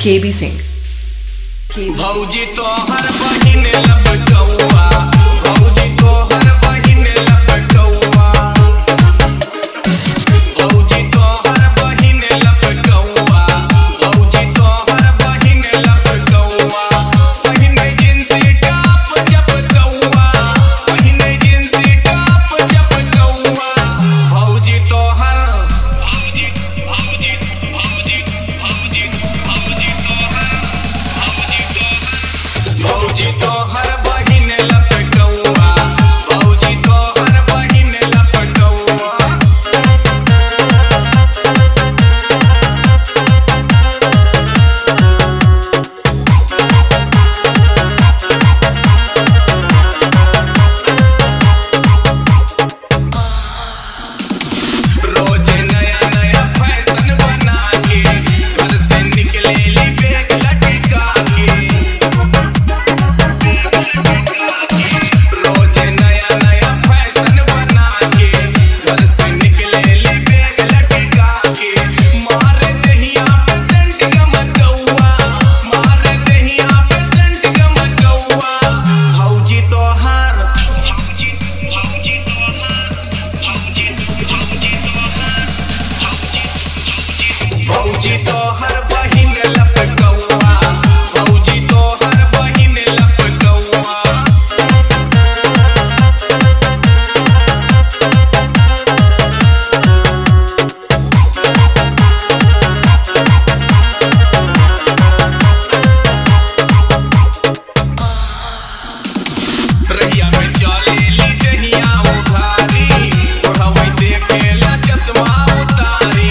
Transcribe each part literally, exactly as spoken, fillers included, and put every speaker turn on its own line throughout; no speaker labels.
के बी सिंह।
भौजी तो हर बहिन लपकौआ, भौजी तो हर बहिन लपकौआ, भौजी तो हर बहिन लपकौआ, भौजी तो हर बहिन लपकौआ, पहिने जिंसी टॉप चपकौआ, पहिने जिंसी टॉप चपकौआ, भौजी तो हर भौजी भौजी भौजी भौजी भौजी तो हर भौजी तो हर बहिन लपकौआ, भौजी तो हर बहिन लपकौआ। रोज नया नया फैशन बना के घर से निकलेली बैग लटका के, रोज नया नया फैशन बना के घर से निकलेली बैग लटका के, मार दहिया पे सेंट गमकौआ, मार दहिया पे सेंट गमकौआ, भौजी तो हर भौजी भौजी तो हर भौजी भौजी तो हर भौजी तो हर बहिन लपकौआ, भौजी तो हर बहिन लपकौआ। रहिया में चलेली दहिया उधारी, ओढ़वै देखेला चश्मा उतारी,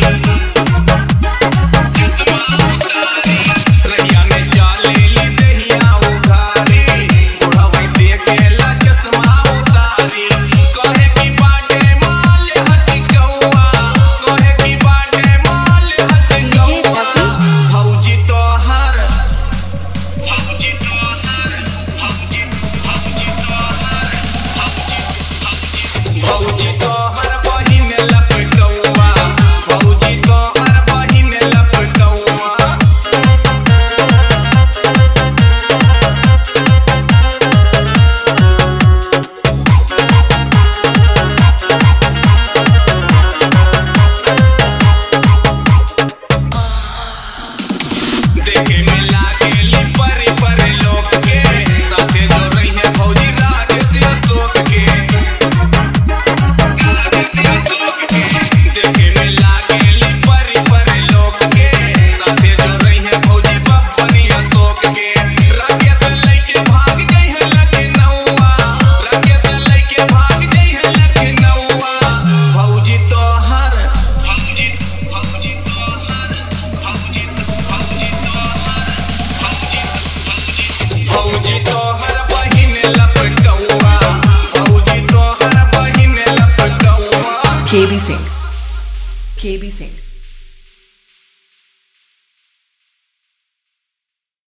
चश्मा उतारी। रहिया में चलेली दहिया उधारी, ओढ़वै देखेला चश्मा उतारी, कहे की बाटे माल हचकौआ, कहे की बाटे माल हचकौआ, भौजी तो हर भौजी तो हर भौजी भौजी तो हर भौजी भौजी तो हर बहिन लपकौआ, भौजी तो हर बहिन लपकौआ। देखे में लागेली परे परे लोग के, साथे जो रही है भौजी राज से अशोक के, राज से अशोक के। देखे में लागेली परे परे लोग के, साथे जो रही है भौजी बब्बनी अशोक के, राके से लेके भाग गई है लखनऊआ, राके से लेके भाग गई है लखनऊआ, भौजी तो हर भौजी भौजी तो हर भौजी भौजी तो हर भौजी भौजी तो हर बहिन लपकौआ, भौजी तो हर बहिन लपकौआ।
के बी सिंह। के बी सिंह।